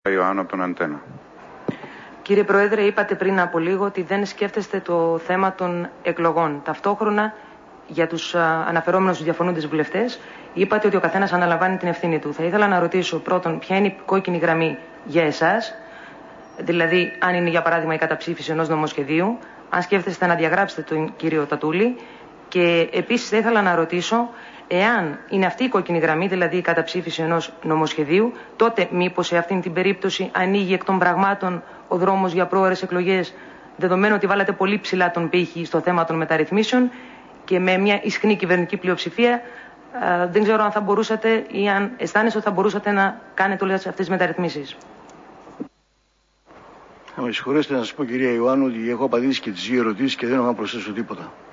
Ιωάννου από τον Αντένα. Κύριε Πρόεδρε, είπατε πριν από λίγο ότι δεν σκέφτεστε το θέμα των εκλογών. Ταυτόχρονα, για τους αναφερόμενους στους διαφωνούντες βουλευτές, είπατε ότι ο καθένας αναλαμβάνει την ευθύνη του. Θα ήθελα να ρωτήσω πρώτον, ποια είναι η κόκκινη γραμμή για εσάς, δηλαδή αν είναι για παράδειγμα η καταψήφιση ενός νομοσχεδίου, αν σκέφτεστε να διαγράψετε τον κύριο Τατούλη, και επίσης θα ήθελα να ρωτήσω, εάν είναι αυτή η κόκκινη γραμμή, δηλαδή η καταψήφιση ενός νομοσχεδίου, τότε μήπως σε αυτήν την περίπτωση ανοίγει εκ των πραγμάτων ο δρόμος για πρόωρες εκλογές, δεδομένου ότι βάλατε πολύ ψηλά τον πύχη στο θέμα των μεταρρυθμίσεων και με μια ισχνή κυβερνητική πλειοψηφία, δεν ξέρω αν θα μπορούσατε ή αν αισθάνεστε ότι θα μπορούσατε να κάνετε όλες αυτές τις μεταρρυθμίσεις. Θα με συγχωρέσετε να σας πω, κυρία Ιωάννου, ότι έχω απαντήσει και τις δύο ερωτήσεις και δεν έχω να προσθέσω τίποτα.